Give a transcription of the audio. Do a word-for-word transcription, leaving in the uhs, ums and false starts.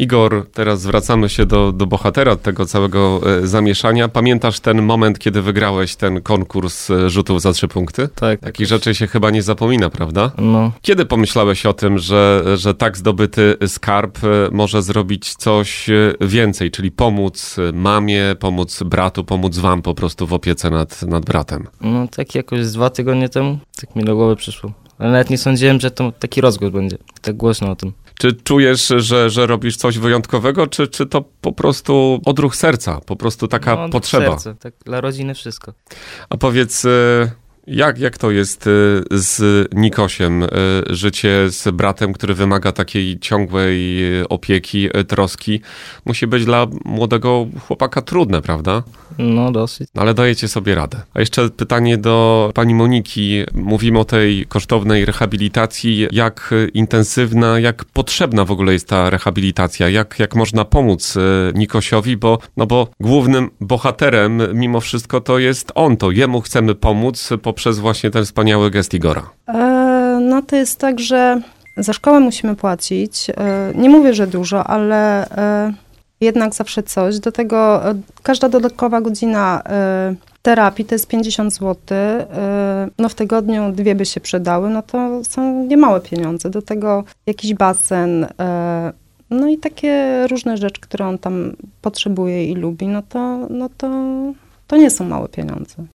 Igor, teraz zwracamy się do, do bohatera tego całego e, zamieszania. Pamiętasz ten moment, kiedy wygrałeś ten konkurs e, rzutów za trzy punkty? Tak. Takich rzeczy się chyba nie zapomina, prawda? No. Kiedy pomyślałeś o tym, że, że tak zdobyty skarb e, może zrobić coś e, więcej, czyli pomóc mamie, pomóc bratu, pomóc wam po prostu w opiece nad, nad bratem? No tak jakoś z dwa tygodnie temu, tak mi do głowy przyszło. Ale nawet nie sądziłem, że to taki rozgłos będzie, tak głośno o tym. Czy czujesz, że, że robisz coś wyjątkowego, czy, czy to po prostu odruch serca, po prostu taka no, potrzeba? Serce, tak dla rodziny wszystko. A powiedz, jak, jak to jest z Nikosiem, życie z bratem, który wymaga takiej ciągłej opieki, troski? Musi być dla młodego chłopaka trudne, prawda? No dosyć. Ale dajecie sobie radę. A jeszcze pytanie do pani Moniki. Mówimy o tej kosztownej rehabilitacji. Jak intensywna, jak potrzebna w ogóle jest ta rehabilitacja? Jak, jak można pomóc Nikosiowi? Bo, no bo głównym bohaterem mimo wszystko to jest on. To jemu chcemy pomóc poprzez właśnie ten wspaniały gest Igora. E, no to jest tak, że za szkołę musimy płacić. E, nie mówię, że dużo, ale... E, jednak zawsze coś. Do tego e, każda dodatkowa godzina e, terapii to jest pięćdziesiąt złotych. E, no w tygodniu dwie by się przydały, no to są niemałe pieniądze. Do tego jakiś basen, e, no i takie różne rzeczy, które on tam potrzebuje i lubi, no to, no to, to nie są małe pieniądze.